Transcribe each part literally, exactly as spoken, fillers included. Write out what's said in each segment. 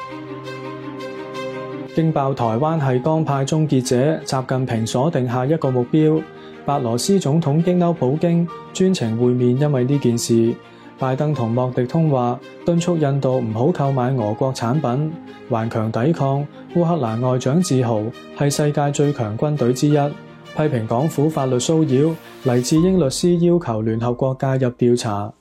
驚爆台灣係江派終結者，習近平鎖定下一個目標。白羅斯總統激嬲普京，專程會面，因為呢件事。拜登同莫迪通話，敦促印度唔好購買俄國產品，頑強抵抗。烏克蘭外長自豪係世界最強軍隊之一，批評港府法律騷擾。黎智英律師要求聯合國介入調查。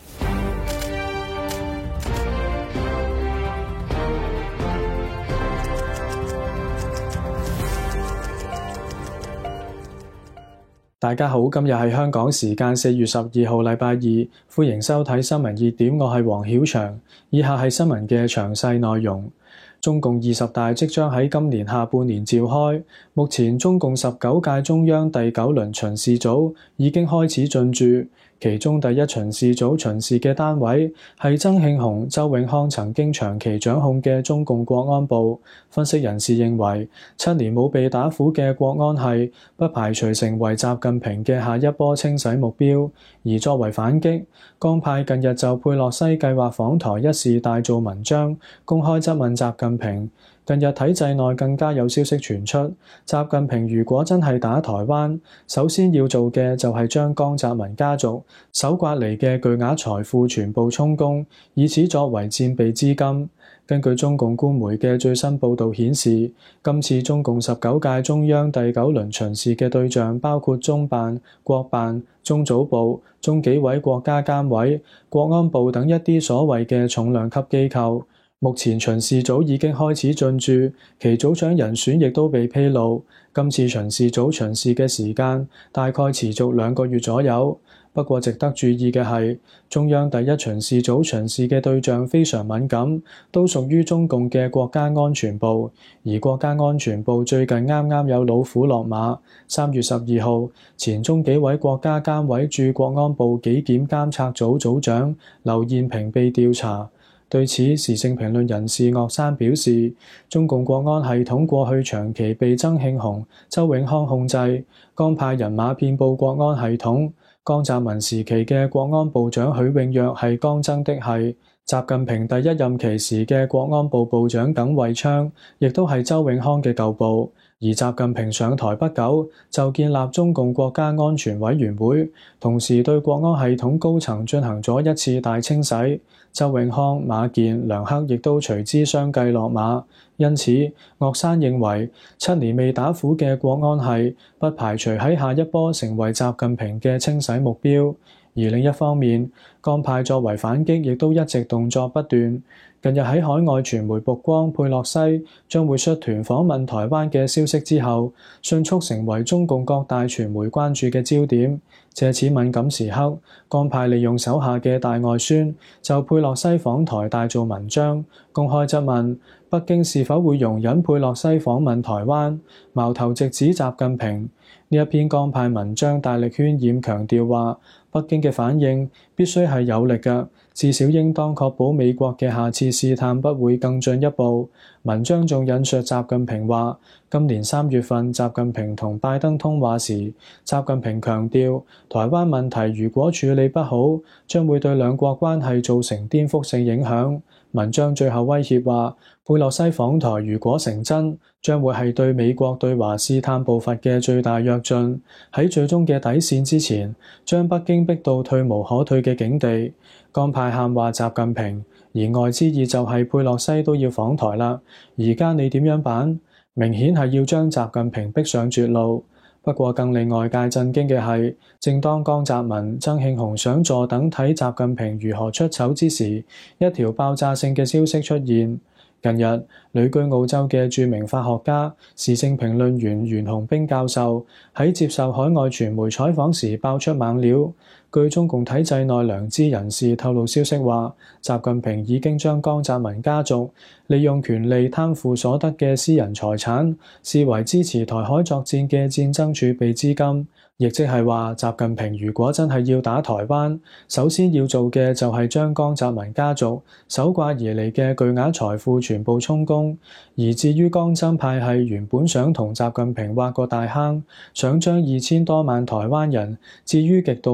大家好，今日係香港時間四月十二號禮拜二，歡迎收睇新聞熱點，我係黃曉翔。以下係新聞嘅詳細內容。中共二十大即將喺今年下半年召開，目前中共十九屆中央第九輪巡視組已經開始進駐，其中第一巡視組巡視嘅單位係曾慶紅、周永康曾經長期掌控嘅中共國安部。分析人士認為，七年冇被打虎嘅國安係不排除成為習近平嘅下一波清洗目標，而作為反擊，江派近日就佩洛西計劃訪台一事大做文章，公開質問習近平。近日體制內更加有消息傳出，習近平如果真係打台灣，首先要做嘅就係將江澤民家族搜刮嚟嘅巨額財富全部充公，以此作為戰備資金。根據中共官媒嘅最新報導顯示，今次中共十九屆中央第九輪巡視嘅對象包括中辦、國辦、中組部、中紀委國家監委、國安部等一啲所謂嘅重量級機構。目前巡視組已經開始進駐，其組長人選亦都被披露。今次巡視組巡視嘅時間大概持續兩個月左右。不過值得注意嘅係，中央第一巡視組巡視嘅對象非常敏感，都屬於中共嘅國家安全部。而國家安全部最近啱啱有老虎落馬。三月十二號，前中紀委國家監委駐國安部紀檢監察組組長劉彥平被調查。對此，時政評論人士岳山表示，中共國安系統過去長期被曾慶紅、周永康控制，江派人馬遍佈國安系統。江澤民時期嘅國安部長許永躍係江曾的系，習近平第一任期時嘅國安部部長耿惠昌亦都係周永康嘅舊部。而習近平上台不久，就建立中共國家安全委員會，同時對國安系統高層進行咗一次大清洗。周永康、馬建、梁克亦都隨之相繼落馬。因此，岳山認為七年未打虎嘅國安係不排除喺下一波成為習近平嘅清洗目標。而另一方面，江派作為反擊，亦都一直動作不斷。近日喺海外傳媒曝光佩洛西將會率團訪問台灣嘅消息之後，迅速成為中共各大傳媒關注嘅焦點。借此敏感時刻，江派利用手下嘅大外宣，就佩洛西訪台大做文章，公開質問北京是否會容忍佩洛西訪問台灣，矛頭直指習近平。呢一篇江派文章大力渲染，強調話北京嘅反應必須係有力嘅，至少應當確保美國嘅下次試探不會更進一步。文章仲引述習近平話，今年三月份習近平同拜登通話時，習近平強調台灣問題如果處理不好，將會對兩國關係造成顛覆性影響。文章最後威脅話，佩洛西訪台如果成真，將會係對美國對華試探步伐嘅最大躍進，喺最終嘅底線之前，將北京逼到退無可退嘅境地。江派喊話習近平，言外之意就係佩洛西都要訪台啦，而家你點樣辦？明顯係要將習近平逼上絕路。不過更令外界震驚嘅係，正當江澤民、曾慶紅想坐等睇習近平如何出醜之時，一條爆炸性嘅消息出現。近日，旅居澳洲嘅著名法學家、時政評論員袁弘彬教授喺接受海外傳媒採訪時爆出猛料。據中共體制內良知人士透露消息話，習近平已經將江澤民家族利用權力貪腐所得嘅私人財產視為支持台海作戰嘅戰爭儲備資金。亦即係話，習近平如果真係要打台灣，首先要做嘅就係將江澤民家族搜刮而嚟嘅巨額財富全部充公。而至於江曾派系原本想同習近平挖個大坑，想將二千多萬台灣人置於極度危險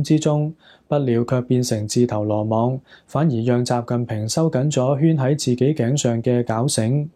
之中，不料卻變成自投羅網，反而讓習近平收緊咗圈喺自己頸上嘅絞繩。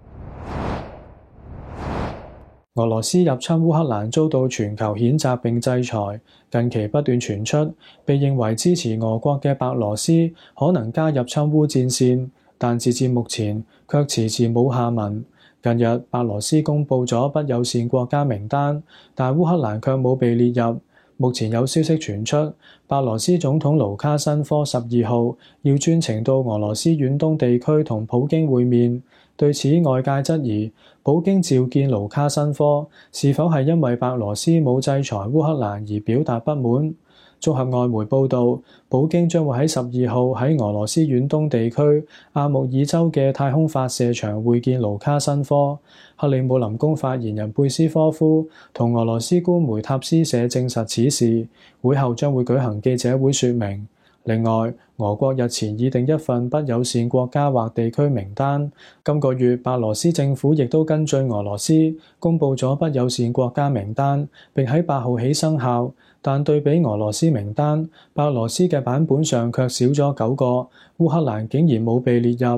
俄羅斯入侵烏克蘭遭到全球譴責並制裁，近期不斷傳出被認為支持俄國嘅白羅斯可能加入侵烏戰線，但截至目前卻遲遲冇下文。近日白羅斯公布咗不友善國家名單，但烏克蘭卻冇被列入。目前有消息傳出，白羅斯總統盧卡申科十二號要專程到俄羅斯遠東地區同普京會面。對此外界質疑，普京召見盧卡申科是否係因為白羅斯冇制裁烏克蘭而表達不滿？綜合外媒報導，普京將會喺十二號喺俄羅斯遠東地區阿穆爾州嘅太空發射場會見盧卡申科。克里姆林宮發言人貝斯科夫同俄羅斯官媒塔斯社證實此事，會後將會舉行記者會說明。另外，俄國日前擬定一份不友善國家或地區名單，今個月白羅斯政府亦都跟進俄羅斯公布咗不友善國家名單，並喺八號起生效。但對比俄羅斯名單，白羅斯嘅版本上卻少咗九個，烏克蘭竟然冇被列入。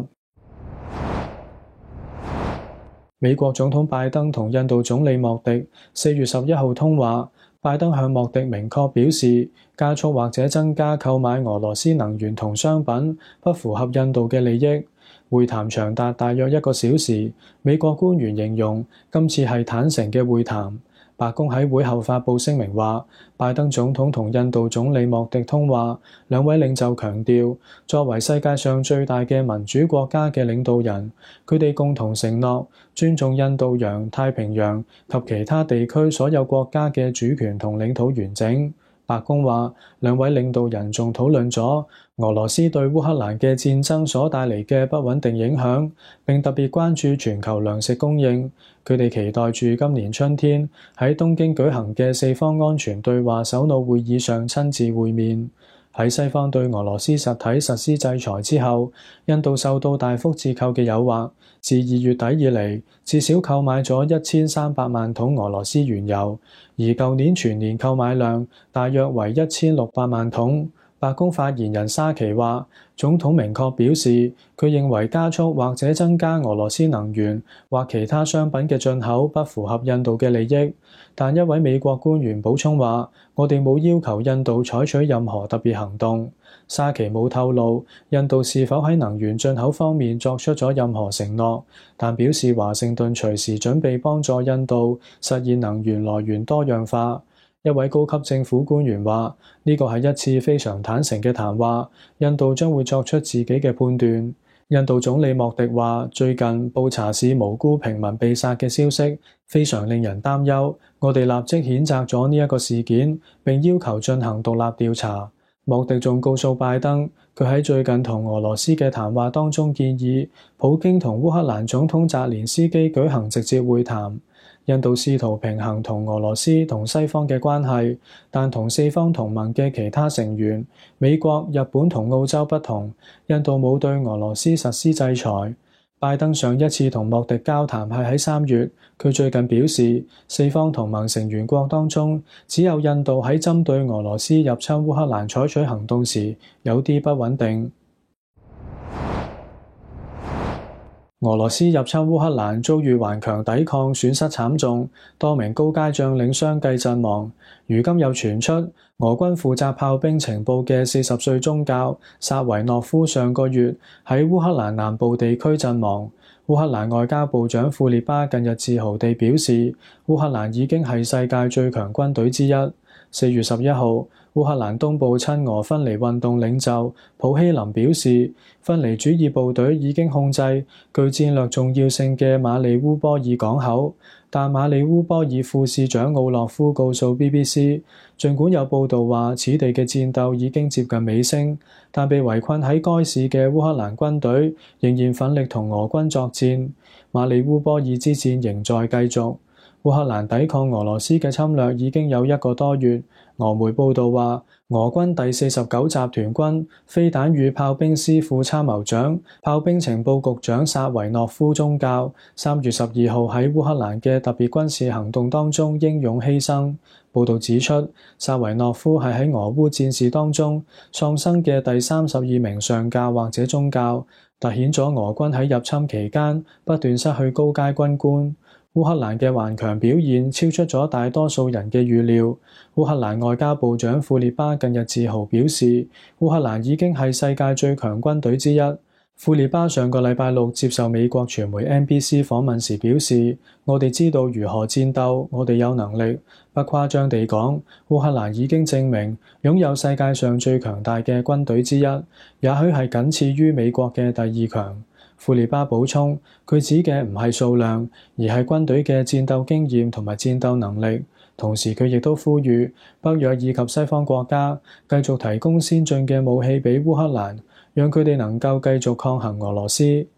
美國總統拜登同印度總理莫迪四月十一號通話。拜登向莫迪明確表示，加速或者增加購買俄羅斯能源同商品不符合印度嘅利益。會談長達大約一個小時，美國官員形容今次係坦誠嘅會談。白宮喺會後發布聲明話，拜登總統同印度總理莫迪通話，兩位領袖強調，作為世界上最大嘅民主國家嘅領導人，佢哋共同承諾尊重印度洋、太平洋及其他地區所有國家嘅主權同領土完整。白宮話，兩位領導人仲討論咗俄羅斯對烏克蘭嘅戰爭所帶嚟嘅不穩定影響，並特別關注全球糧食供應。佢哋期待住今年春天喺東京舉行嘅四方安全對話首腦會議上親自會面。喺西方對俄羅斯實體實施制裁之後，印度受到大幅折扣嘅誘惑，自二月底以嚟至少購買咗一千三百萬桶俄羅斯原油，而舊年全年購買量大約為一千六百萬桶。白宮發言人沙奇話，總統明確表示，佢認為加速或者增加俄羅斯能源或其他商品嘅進口不符合印度嘅利益。但一位美國官員補充話，我哋冇要求印度採取任何特別行動。沙奇冇透露印度是否喺能源進口方面作出咗任何承諾，但表示華盛頓隨時準備幫助印度實現能源來源多樣化。一位高級政府官員話，呢個係一次非常坦誠嘅談話，印度將會作出自己嘅判斷。印度總理莫迪話，最近布查市無辜平民被殺嘅消息非常令人擔憂，我哋立即譴責咗呢一個事件，並要求進行獨立調查。莫迪仲告訴拜登，佢喺最近同俄羅斯嘅談話當中建議普京同烏克蘭總統澤連斯基舉行直接會談。印度試圖平衡同俄羅斯同西方嘅關係，但同四方同盟嘅其他成員美國、日本同澳洲不同，印度冇對俄羅斯實施制裁。拜登上一次同莫迪交談係喺三月，佢最近表示，四方同盟成員國當中只有印度喺針對俄羅斯入侵烏克蘭採取行動時有啲不穩定。俄羅斯入侵烏克蘭遭遇頑強抵抗，損失慘重，多名高階將領相繼陣亡。如今又傳出俄軍負責炮兵情報嘅四十歲宗教薩維諾夫上個月喺烏克蘭南部地區陣亡。烏克蘭外交部長庫列巴近日自豪地表示，烏克蘭已經係世界最強軍隊之一。四月十一號，烏克蘭東部親俄分離運動領袖普希林表示，分離主義部隊已經控制具戰略重要性嘅馬里烏波爾港口，但馬里烏波爾副市長奧洛夫告訴 B B C， 儘管有報道話此地嘅戰鬥已經接近尾聲，但被圍困喺該市嘅烏克蘭軍隊仍然奮力同俄軍作戰，馬里烏波爾之戰仍在繼續。烏克蘭抵抗俄羅斯嘅侵略已經有一個多月。俄媒報道話， 俄軍第四十九集團軍飛彈與炮兵師副參謀長、炮兵情報局長薩維諾夫中校，三月十二號喺烏克蘭嘅特別軍事行動當中英勇犧牲。報道指出，薩維諾夫係喺俄烏戰事當中喪生嘅第三十二名上校或者中校，凸顯咗俄軍喺入侵期間不斷失去高階軍官。烏克蘭嘅頑強表現超出咗大多數人嘅預料。烏克蘭外交部長庫列巴近日自豪表示，烏克蘭已經係世界最強軍隊之一。庫列巴上個禮拜六接受美國傳媒 N B C 訪問時表示，我哋知道如何戰鬥，我哋有能力。不誇張地講，烏克蘭已經證明擁有世界上最強大嘅軍隊之一，也許係僅次於美國嘅第二強。庫列巴補充，佢指嘅唔係數量，而係軍隊嘅戰鬥經驗同埋戰鬥能力。同時，佢亦都呼籲北約以及西方國家繼續提供先進嘅武器俾烏克蘭，讓佢哋能夠繼續抗衡俄羅斯。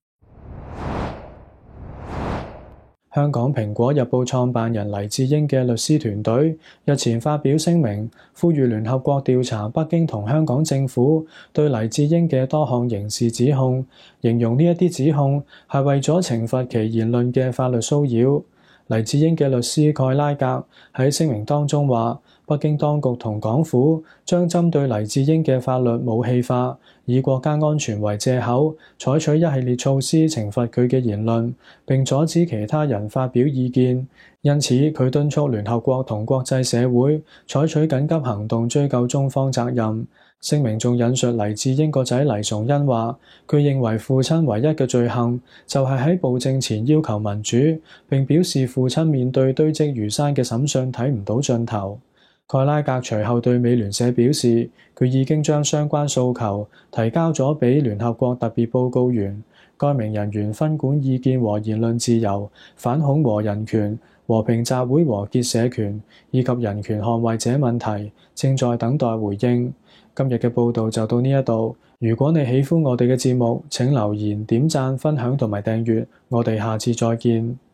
香港蘋果日報創辦人黎智英嘅律師團隊日前發表聲明，呼籲聯合國調查北京同香港政府對黎智英嘅多項刑事指控，形容呢一啲指控係為咗懲罰其言論嘅法律騷擾。黎智英嘅律師蓋拉格喺聲明當中話，北京當局同港府將針對黎智英嘅法律武器化，以國家安全為藉口，採取一系列措施懲罰佢嘅言論，並阻止其他人發表意見。因此，佢敦促聯合國同國際社會採取緊急行動追究中方責任。聲明仲引述黎智英個仔黎崇恩話，佢認為父親唯一嘅罪行就係喺暴政前要求民主，並表示父親面對堆積如山嘅審訊睇唔到盡頭。蓋拉格隨後對美聯社表示，佢已經將相關訴求提交咗俾聯合國特別報告員。該名人員分管意見和言論自由、反恐和人權、和平集會和結社權以及人權捍衛者問題，正在等待回應。今日嘅報道就到呢一度。如果你喜歡我哋嘅節目，請留言、點讚、分享同埋訂閱。我哋下次再見。